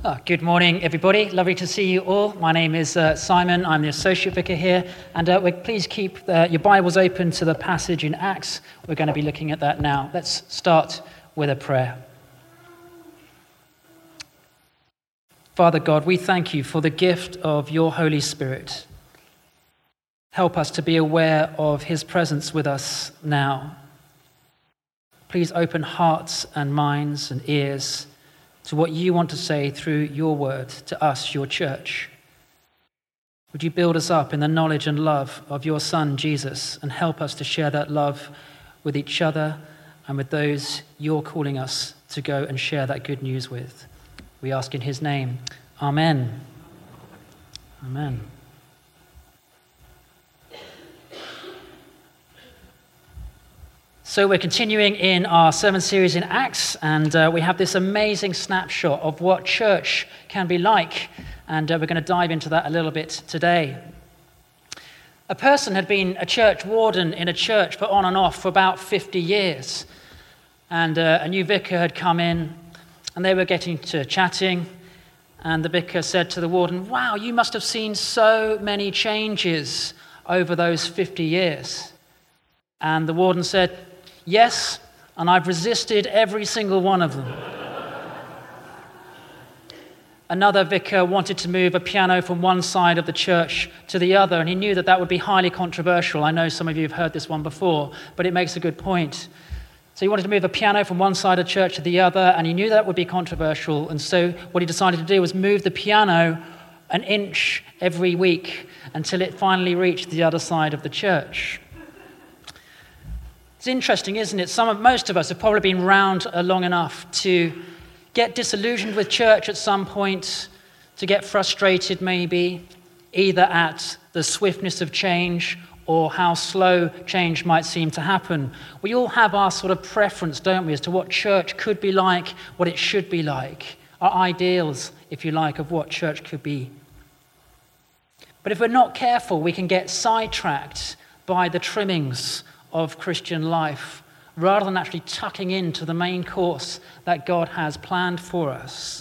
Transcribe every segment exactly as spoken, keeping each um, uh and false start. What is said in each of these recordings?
Oh, good morning, everybody. Lovely to see you all. My name is uh, Simon. I'm the Associate Vicar here. And uh, please keep uh, your Bibles open to the passage in Acts. We're going to be looking at that now. Let's start with a prayer. Father God, we thank you for the gift of your Holy Spirit. Help us to be aware of his presence with us now. Please open hearts and minds and ears to what you want to say through your word to us, your church. Would you build us up in the knowledge and love of your Son, Jesus, and help us to share that love with each other and with those you're calling us to go and share that good news with. We ask in his name. Amen. Amen. So we're continuing in our sermon series in Acts, and uh, we have this amazing snapshot of what church can be like, and uh, we're going to dive into that a little bit today. A person had been a church warden in a church for on and off for about fifty years, and uh, a new vicar had come in, and they were getting to chatting, and the vicar said to the warden, "Wow, you must have seen so many changes over those fifty years." And the warden said, "Yes, and I've resisted every single one of them." Another vicar wanted to move a piano from one side of the church to the other, and he knew that that would be highly controversial. I know some of you have heard this one before, but it makes a good point. So he wanted to move a piano from one side of the church to the other, and he knew that would be controversial, and so what he decided to do was move the piano an inch every week until it finally reached the other side of the church. It's interesting, isn't it? Some of, most of us have probably been round uh, long enough to get disillusioned with church at some point, to get frustrated maybe, either at the swiftness of change or how slow change might seem to happen. We all have our sort of preference, don't we, as to what church could be like, what it should be like, our ideals, if you like, of what church could be. But if we're not careful, we can get sidetracked by the trimmings of Christian life, rather than actually tucking into the main course that God has planned for us.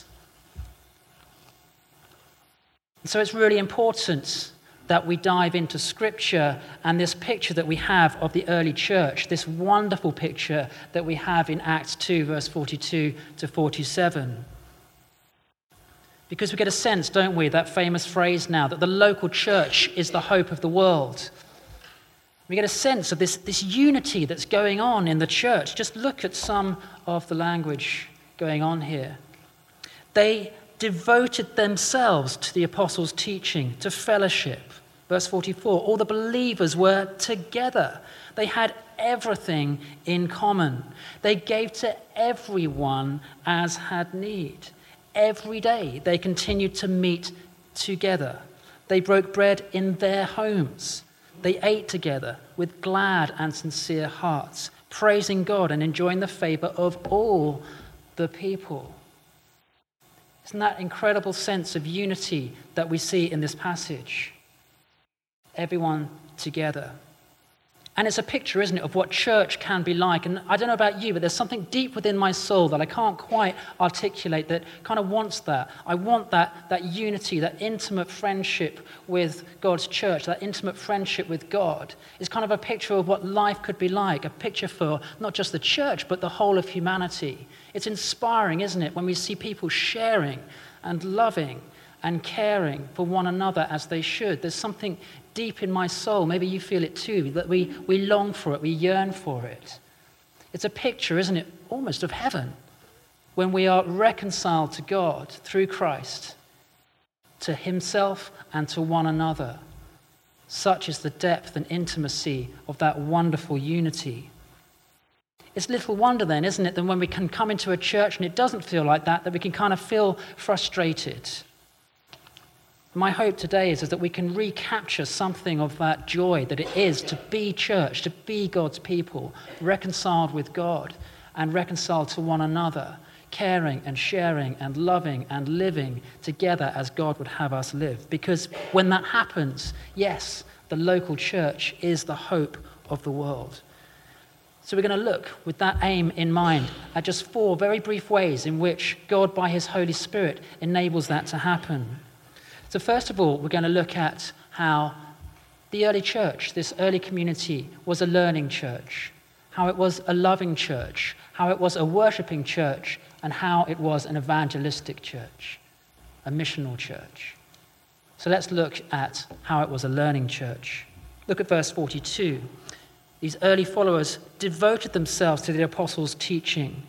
And so it's really important that we dive into Scripture and this picture that we have of the early church, this wonderful picture that we have in Acts two, verse forty-two to forty-seven. Because we get a sense, don't we, that famous phrase now, that the local church is the hope of the world. We get a sense of this, this unity that's going on in the church. Just look at some of the language going on here. They devoted themselves to the apostles' teaching, to fellowship. Verse forty-four, all the believers were together. They had everything in common. They gave to everyone as had need. Every day they continued to meet together. They broke bread in their homes. They ate together with glad and sincere hearts, praising God and enjoying the favor of all the people. Isn't that incredible sense of unity that we see in this passage? Everyone together. And it's a picture, isn't it, of what church can be like. And I don't know about you, but there's something deep within my soul that I can't quite articulate that kind of wants that. I want that, that unity, that intimate friendship with God's church, that intimate friendship with God. It's kind of a picture of what life could be like, a picture for not just the church, but the whole of humanity. It's inspiring, isn't it, when we see people sharing and loving and caring for one another as they should. There's something deep in my soul, maybe you feel it too, that we, we long for it, we yearn for it. It's a picture, isn't it, almost of heaven, when we are reconciled to God through Christ, to himself and to one another. Such is the depth and intimacy of that wonderful unity. It's little wonder then, isn't it, that when we can come into a church and it doesn't feel like that, that we can kind of feel frustrated. My hope today is, is that we can recapture something of that joy that it is to be church, to be God's people, reconciled with God and reconciled to one another, caring and sharing and loving and living together as God would have us live. Because when that happens, yes, the local church is the hope of the world. So we're going to look, with that aim in mind, at just four very brief ways in which God, by his Holy Spirit, enables that to happen. So first of all, we're going to look at how the early church, this early community, was a learning church, how it was a loving church, how it was a worshipping church, and how it was an evangelistic church, a missional church. So let's look at how it was a learning church. Look at verse forty-two. These early followers devoted themselves to the apostles' teaching.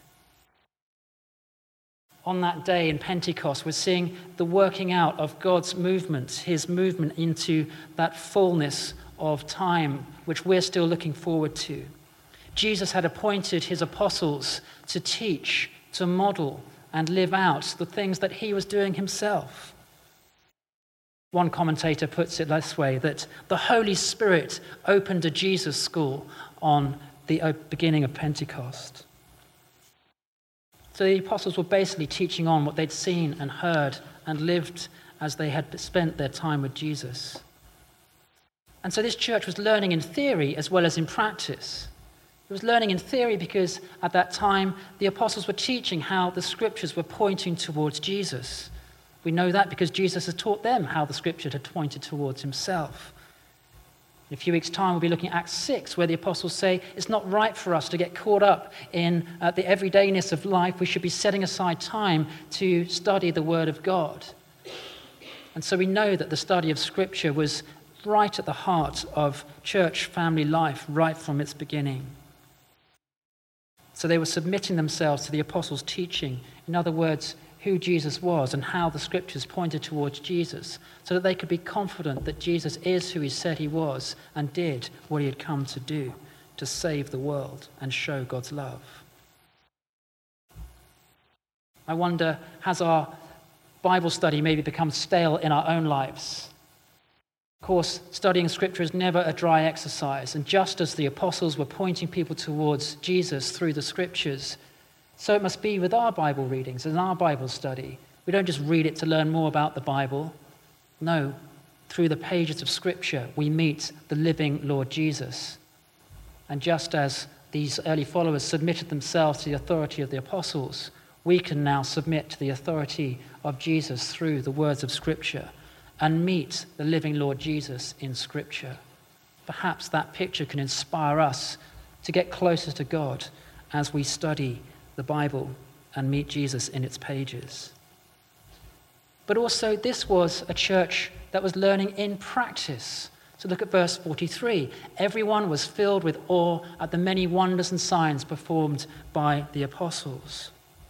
On that day in Pentecost, we're seeing the working out of God's movement, his movement into that fullness of time, which we're still looking forward to. Jesus had appointed his apostles to teach, to model, and live out the things that he was doing himself. One commentator puts it this way, that the Holy Spirit opened a Jesus school on the beginning of Pentecost. So the apostles were basically teaching on what they'd seen and heard and lived as they had spent their time with Jesus. And so this church was learning in theory as well as in practice. It was learning in theory because at that time the apostles were teaching how the scriptures were pointing towards Jesus. We know that because Jesus has taught them how the scripture had pointed towards himself. In a few weeks' time, we'll be looking at Acts six, where the apostles say it's not right for us to get caught up in uh, the everydayness of life. We should be setting aside time to study the Word of God. And so we know that the study of scripture was right at the heart of church family life, right from its beginning. So they were submitting themselves to the apostles' teaching. In other words, who Jesus was and how the scriptures pointed towards Jesus, so that they could be confident that Jesus is who he said he was and did what he had come to do, to save the world and show God's love. I wonder, has our Bible study maybe become stale in our own lives? Of course, studying scripture is never a dry exercise, and just as the apostles were pointing people towards Jesus through the scriptures, so it must be with our Bible readings and our Bible study. We don't just read it to learn more about the Bible. No, through the pages of Scripture, we meet the living Lord Jesus. And just as these early followers submitted themselves to the authority of the apostles, we can now submit to the authority of Jesus through the words of Scripture and meet the living Lord Jesus in Scripture. Perhaps that picture can inspire us to get closer to God as we study the Bible and meet Jesus in its pages. But also, this was a church that was learning in practice. So look at verse forty-three. Everyone was filled with awe at the many wonders and signs performed by the apostles.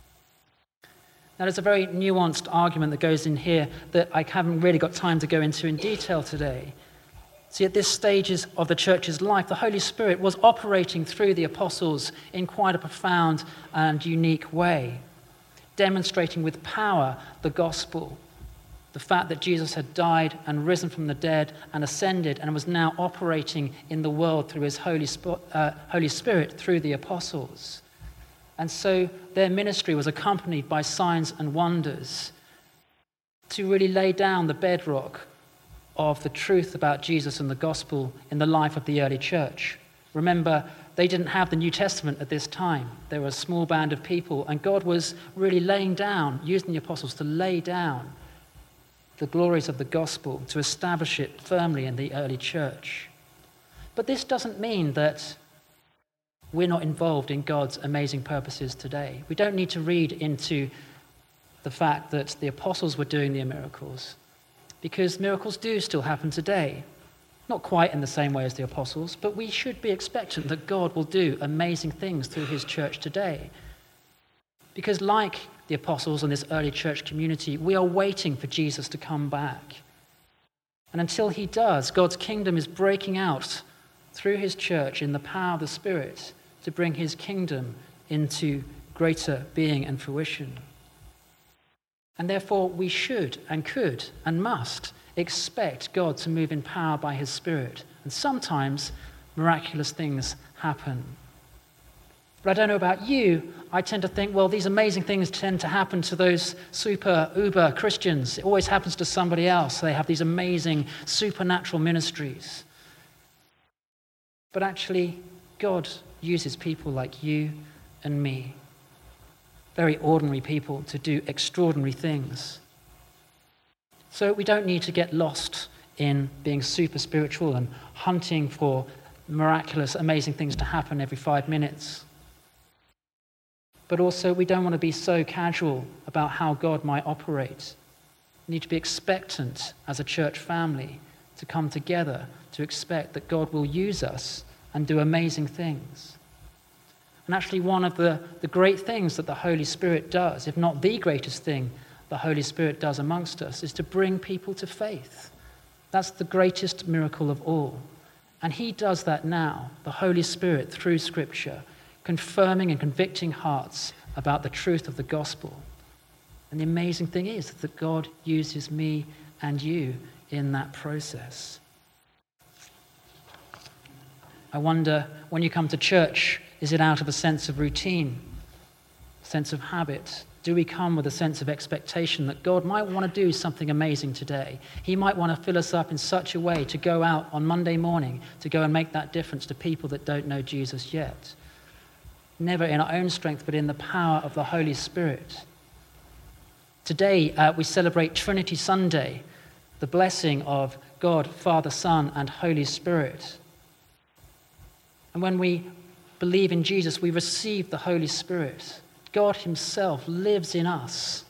Now, there's a very nuanced argument that goes in here that I haven't really got time to go into in detail today. See, at this stage of the church's life, the Holy Spirit was operating through the apostles in quite a profound and unique way, demonstrating with power the gospel, the fact that Jesus had died and risen from the dead and ascended and was now operating in the world through his Holy, uh, Holy Spirit through the apostles. And so their ministry was accompanied by signs and wonders to really lay down the bedrock of the truth about Jesus and the gospel in the life of the early church. Remember, they didn't have the New Testament at this time. They were a small band of people, and God was really laying down, using the apostles to lay down the glories of the gospel, to establish it firmly in the early church. But this doesn't mean that we're not involved in God's amazing purposes today. We don't need to read into the fact that the apostles were doing the miracles, because miracles do still happen today. Not quite in the same way as the apostles, but we should be expectant that God will do amazing things through his church today. Because like the apostles and this early church community, we are waiting for Jesus to come back. And until he does, God's kingdom is breaking out through his church in the power of the Spirit to bring his kingdom into greater being and fruition. And therefore, we should and could and must expect God to move in power by his Spirit. And sometimes miraculous things happen. But I don't know about you, I tend to think, well, these amazing things tend to happen to those super, uber Christians. It always happens to somebody else. They have these amazing supernatural ministries. But actually, God uses people like you and me, very ordinary people, to do extraordinary things. So we don't need to get lost in being super spiritual and hunting for miraculous, amazing things to happen every five minutes. But also, we don't want to be so casual about how God might operate. We need to be expectant as a church family to come together to expect that God will use us and do amazing things. And actually, one of the, the great things that the Holy Spirit does, if not the greatest thing the Holy Spirit does amongst us, is to bring people to faith. That's the greatest miracle of all. And he does that now, the Holy Spirit, through Scripture, confirming and convicting hearts about the truth of the gospel. And the amazing thing is that God uses me and you in that process. I wonder, when you come to church, is it out of a sense of routine, sense of habit? Do we come with a sense of expectation that God might want to do something amazing today? He might want to fill us up in such a way to go out on Monday morning to go and make that difference to people that don't know Jesus yet. Never in our own strength, but in the power of the Holy Spirit. Today, uh, we celebrate Trinity Sunday, the blessing of God, Father, Son, and Holy Spirit. And when we believe in Jesus, we receive the Holy Spirit. God himself lives in us.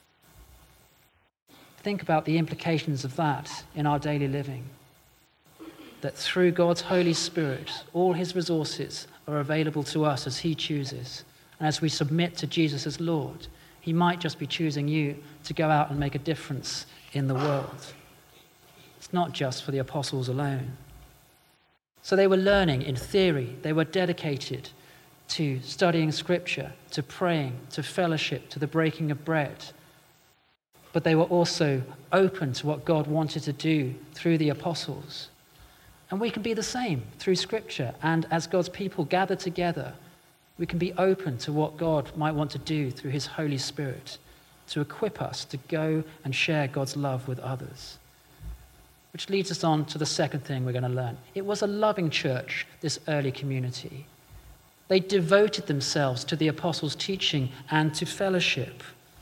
Think about the implications of that in our daily living. That through God's Holy Spirit, all his resources are available to us as he chooses. And as we submit to Jesus as Lord, he might just be choosing you to go out and make a difference in the world. It's not just for the apostles alone. So they were learning in theory. They were dedicated to studying Scripture, to praying, to fellowship, to the breaking of bread. But they were also open to what God wanted to do through the apostles. And we can be the same through Scripture. And as God's people gather together, we can be open to what God might want to do through his Holy Spirit to equip us to go and share God's love with others. Which leads us on to the second thing we're going to learn. It was a loving church, this early community. They devoted themselves to the apostles' teaching and to fellowship.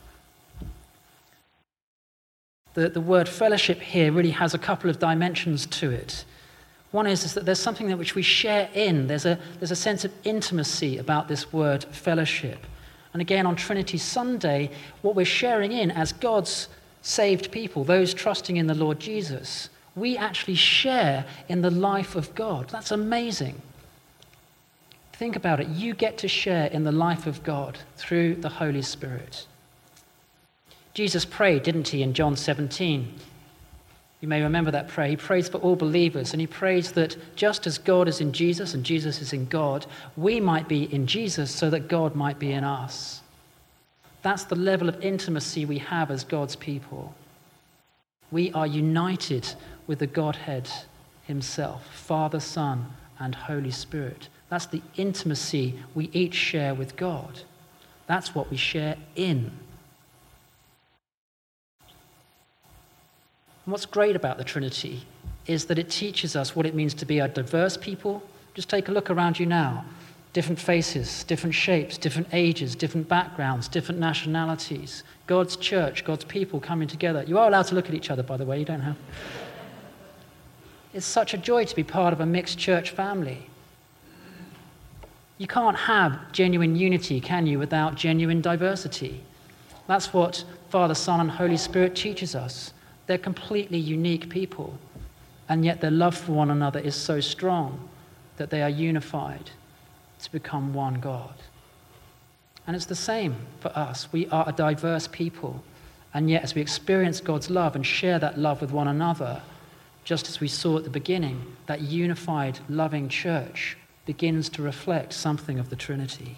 The, the word fellowship here really has a couple of dimensions to it. One is, is that there's something that which we share in. There's a, there's a sense of intimacy about this word fellowship. And again, on Trinity Sunday, what we're sharing in as God's saved people, those trusting in the Lord Jesus, we actually share in the life of God. That's amazing. Think about it. You get to share in the life of God through the Holy Spirit. Jesus prayed, didn't he, in John seventeen? You may remember that prayer. He prays for all believers, and he prays that just as God is in Jesus and Jesus is in God, we might be in Jesus so that God might be in us. That's the level of intimacy we have as God's people. We are united with the Godhead himself, Father, Son, and Holy Spirit. That's the intimacy we each share with God. That's what we share in. And what's great about the Trinity is that it teaches us what it means to be a diverse people. Just take a look around you now. Different faces, different shapes, different ages, different backgrounds, different nationalities. God's church, God's people coming together. You are allowed to look at each other, by the way. You don't have. It's such a joy to be part of a mixed church family. You can't have genuine unity, can you, without genuine diversity? That's what Father, Son, and Holy Spirit teaches us. They're completely unique people, and yet their love for one another is so strong that they are unified to become one God. And it's the same for us. We are a diverse people, and yet as we experience God's love and share that love with one another, just as we saw at the beginning, that unified, loving church begins to reflect something of the Trinity.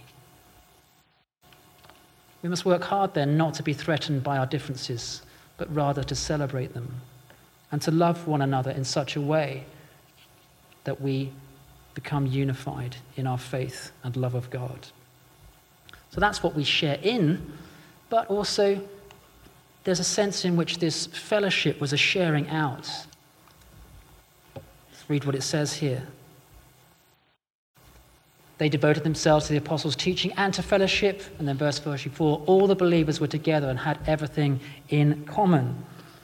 We must work hard then not to be threatened by our differences, but rather to celebrate them and to love one another in such a way that we become unified in our faith and love of God. So that's what we share in, but also there's a sense in which this fellowship was a sharing out. Let's read what it says here. They devoted themselves to the apostles' teaching and to fellowship. And then verse forty-four, all the believers were together and had everything in common.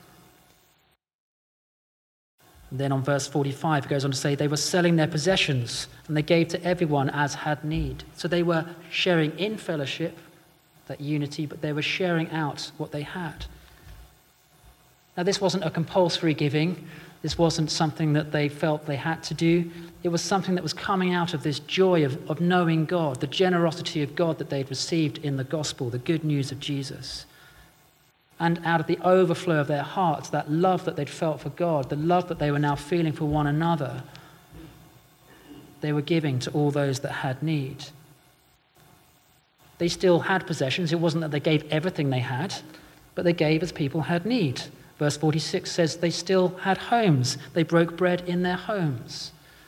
And then on verse forty-five, it goes on to say they were selling their possessions and they gave to everyone as had need. So they were sharing in fellowship, that unity, but they were sharing out what they had. Now, this wasn't a compulsory giving. This wasn't something that they felt they had to do. It was something that was coming out of this joy of, of knowing God, the generosity of God that they'd received in the gospel, the good news of Jesus. And out of the overflow of their hearts, that love that they'd felt for God, the love that they were now feeling for one another, they were giving to all those that had need. They still had possessions. It wasn't that they gave everything they had, but they gave as people had need. Verse forty-six says they still had homes. They broke bread in their homes.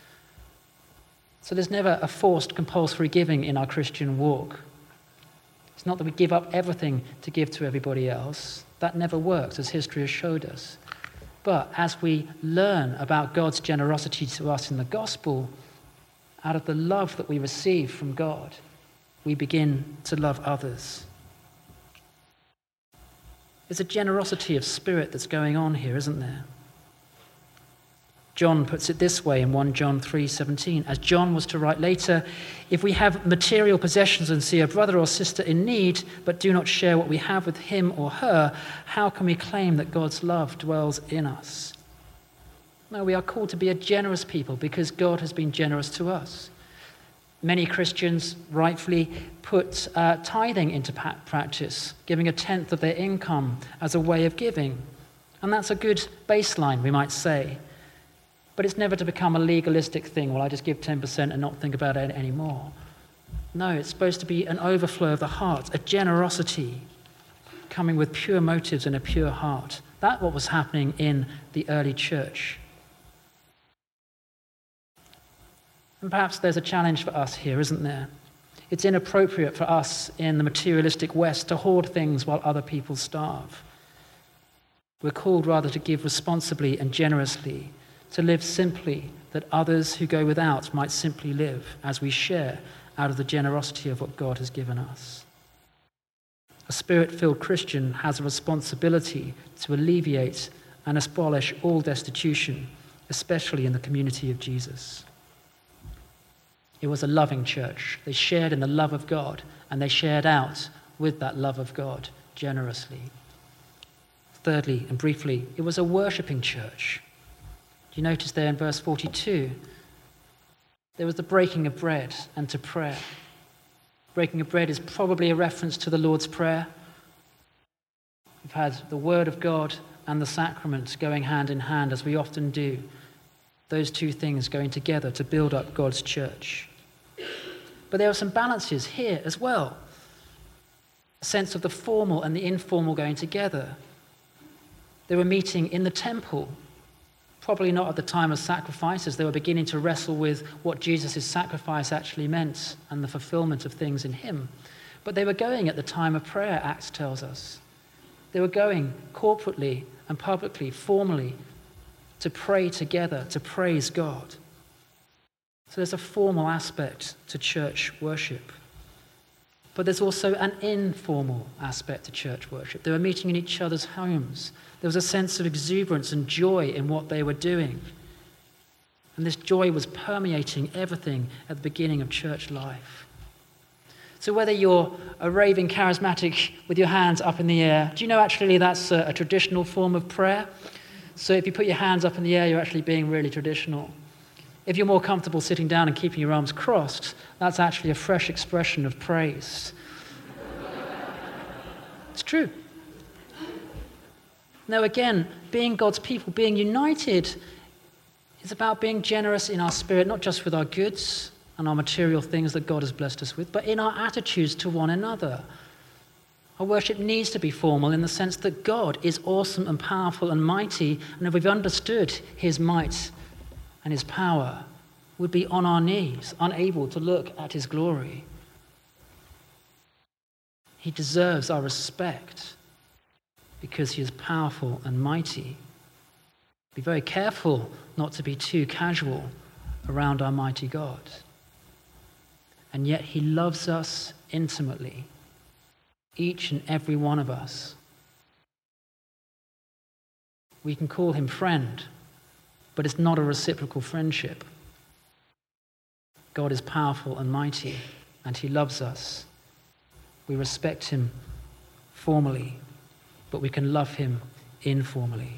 So there's never a forced compulsory giving in our Christian walk. It's not that we give up everything to give to everybody else. That never works, as history has showed us. But as we learn about God's generosity to us in the gospel, out of the love that we receive from God, we begin to love others. There's a generosity of spirit that's going on here, isn't there? John puts it this way in First John three seventeen. As John was to write later, if we have material possessions and see a brother or sister in need, but do not share what we have with him or her, how can we claim that God's love dwells in us? No, we are called to be a generous people because God has been generous to us. Many Christians rightfully put uh, tithing into pa- practice, giving a tenth of their income as a way of giving. And that's a good baseline, we might say. But it's never to become a legalistic thing. Well, I just give ten percent and not think about it anymore. No, it's supposed to be an overflow of the heart, a generosity coming with pure motives and a pure heart. That's what was happening in the early church. And perhaps there's a challenge for us here, isn't there? It's inappropriate for us in the materialistic West to hoard things while other people starve. We're called rather to give responsibly and generously, to live simply, that others who go without might simply live as we share out of the generosity of what God has given us. A spirit-filled Christian has a responsibility to alleviate and abolish all destitution, especially in the community of Jesus. It was a loving church. They shared in the love of God, and they shared out with that love of God generously. Thirdly, and briefly, it was a worshipping church. Do you notice there in verse forty-two? There was the breaking of bread and to prayer. Breaking of bread is probably a reference to the Lord's Prayer. We've had the Word of God and the sacraments going hand in hand, as we often do. Those two things going together to build up God's church. But there are some balances here as well. A sense of the formal and the informal going together. They were meeting in the temple, probably not at the time of sacrifice, as they were beginning to wrestle with what Jesus' sacrifice actually meant and the fulfillment of things in him. But they were going at the time of prayer, Acts tells us. They were going corporately and publicly, formally, to pray together, to praise God. So there's a formal aspect to church worship. But there's also an informal aspect to church worship. They were meeting in each other's homes. There was a sense of exuberance and joy in what they were doing. And this joy was permeating everything at the beginning of church life. So whether you're a raving charismatic with your hands up in the air, do you know actually that's a, a traditional form of prayer? So if you put your hands up in the air, you're actually being really traditional. If you're more comfortable sitting down and keeping your arms crossed, that's actually a fresh expression of praise. It's true. Now again, being God's people, being united, is about being generous in our spirit, not just with our goods and our material things that God has blessed us with, but in our attitudes to one another. Our worship needs to be formal in the sense that God is awesome and powerful and mighty, and if we've understood his might and his power, we'd be on our knees, unable to look at his glory. He deserves our respect because he is powerful and mighty. Be very careful not to be too casual around our mighty God. And yet he loves us intimately, each and every one of us. We can call him friend, but it's not a reciprocal friendship. God is powerful and mighty, and he loves us. We respect him formally, but we can love him informally.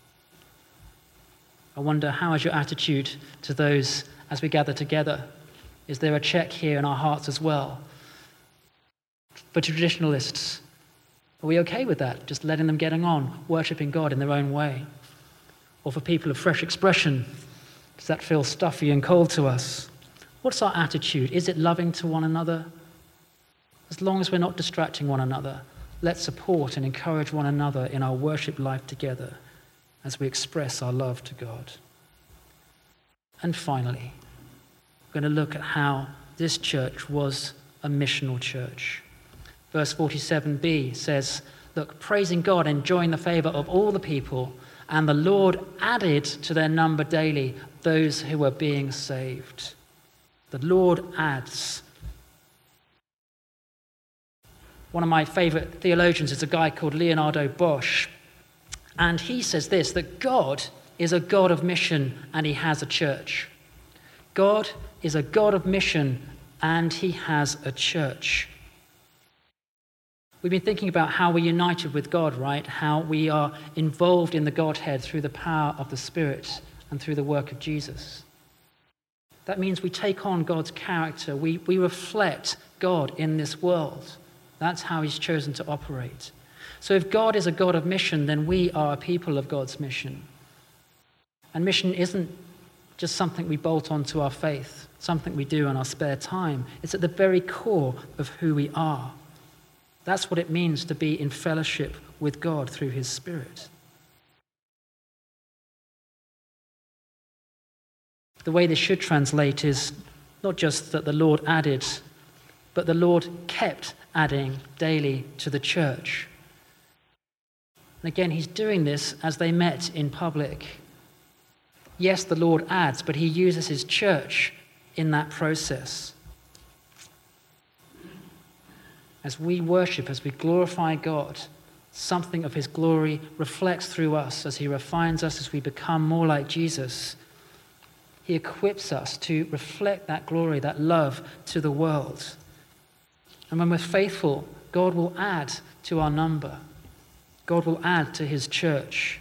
I wonder, how is your attitude to those as we gather together? Is there a check here in our hearts as well? For traditionalists, are we okay with that? Just letting them get on, worshipping God in their own way? Or for people of fresh expression, does that feel stuffy and cold to us? What's our attitude? Is it loving to one another? As long as we're not distracting one another, let's support and encourage one another in our worship life together as we express our love to God. And finally, we're going to look at how this church was a missional church. Verse forty-seven b says, look, praising God, enjoying the favor of all the people, and the Lord added to their number daily those who were being saved. The Lord adds. One of my favorite theologians is a guy called Leonardo Bosch. And he says this, that God is a God of mission and he has a church. God is a God of mission and he has a church. We've been thinking about how we're united with God, right? How we are involved in the Godhead through the power of the Spirit and through the work of Jesus. That means we take on God's character. We, we reflect God in this world. That's how he's chosen to operate. So if God is a God of mission, then we are a people of God's mission. And mission isn't just something we bolt onto our faith, something we do in our spare time. It's at the very core of who we are. That's what it means to be in fellowship with God through his Spirit. The way this should translate is not just that the Lord added, but the Lord kept adding daily to the church. And again, he's doing this as they met in public. Yes, the Lord adds, but he uses his church in that process. As we worship, as we glorify God, something of his glory reflects through us as he refines us, as we become more like Jesus. He equips us to reflect that glory, that love to the world. And when we're faithful, God will add to our number. God will add to his church.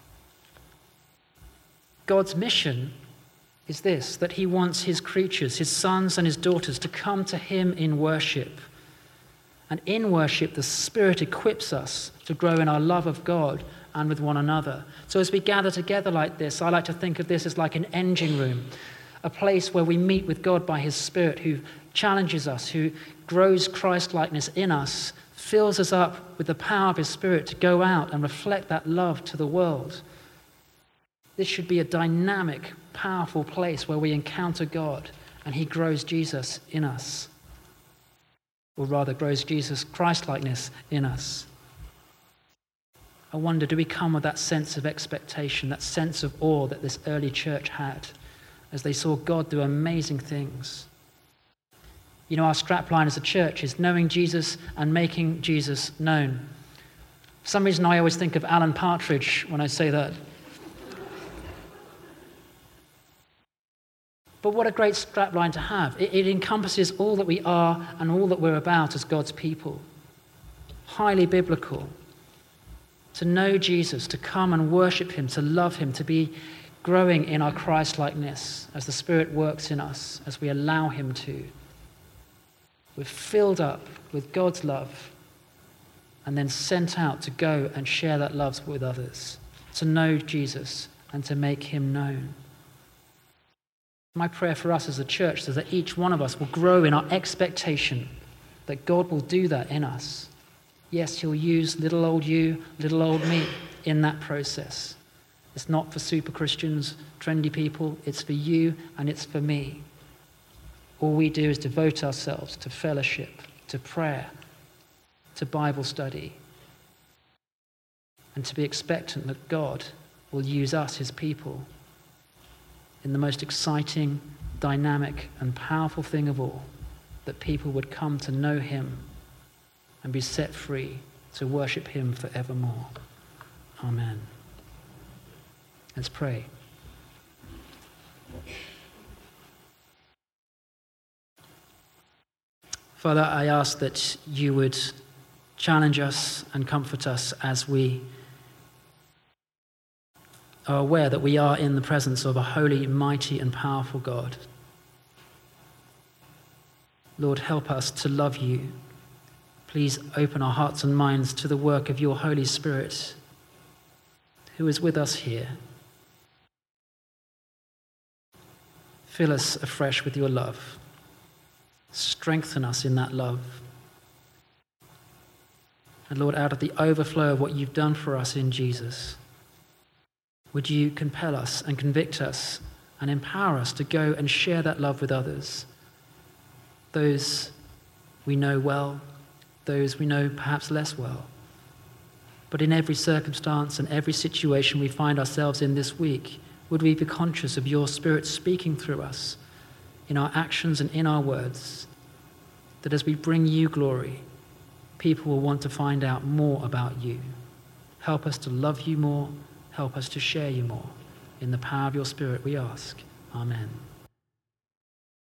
God's mission is this, that he wants his creatures, his sons and his daughters, to come to him in worship. And in worship, the Spirit equips us to grow in our love of God and with one another. So as we gather together like this, I like to think of this as like an engine room, a place where we meet with God by his Spirit, who challenges us, who grows Christ-likeness in us, fills us up with the power of his Spirit to go out and reflect that love to the world. This should be a dynamic, powerful place where we encounter God and he grows Jesus in us. Or rather, grows Jesus' Christ-likeness in us. I wonder, do we come with that sense of expectation, that sense of awe that this early church had as they saw God do amazing things? You know, our strapline as a church is knowing Jesus and making Jesus known. For some reason, I always think of Alan Partridge when I say that. But what a great strapline to have. It, it encompasses all that we are and all that we're about as God's people. Highly biblical. To know Jesus, to come and worship him, to love him, to be growing in our Christ-likeness as the Spirit works in us, as we allow him to. We're filled up with God's love and then sent out to go and share that love with others, to know Jesus and to make him known. My prayer for us as a church is that each one of us will grow in our expectation that God will do that in us. Yes, he'll use little old you, little old me in that process. It's not for super Christians, trendy people. It's for you and it's for me. All we do is devote ourselves to fellowship, to prayer, to Bible study, and to be expectant that God will use us, his people, in the most exciting, dynamic, and powerful thing of all, that people would come to know him and be set free to worship him forevermore. Amen. Let's pray. Father, I ask that you would challenge us and comfort us as we are aware that we are in the presence of a holy, mighty, and powerful God. Lord, help us to love you. Please open our hearts and minds to the work of your Holy Spirit, who is with us here. Fill us afresh with your love. Strengthen us in that love. And Lord, out of the overflow of what you've done for us in Jesus, would you compel us and convict us and empower us to go and share that love with others, those we know well, those we know perhaps less well. But in every circumstance and every situation we find ourselves in this week, would we be conscious of your Spirit speaking through us in our actions and in our words, that as we bring you glory, people will want to find out more about you. Help us to love you more. Help us to share you more. In the power of your Spirit we ask. Amen.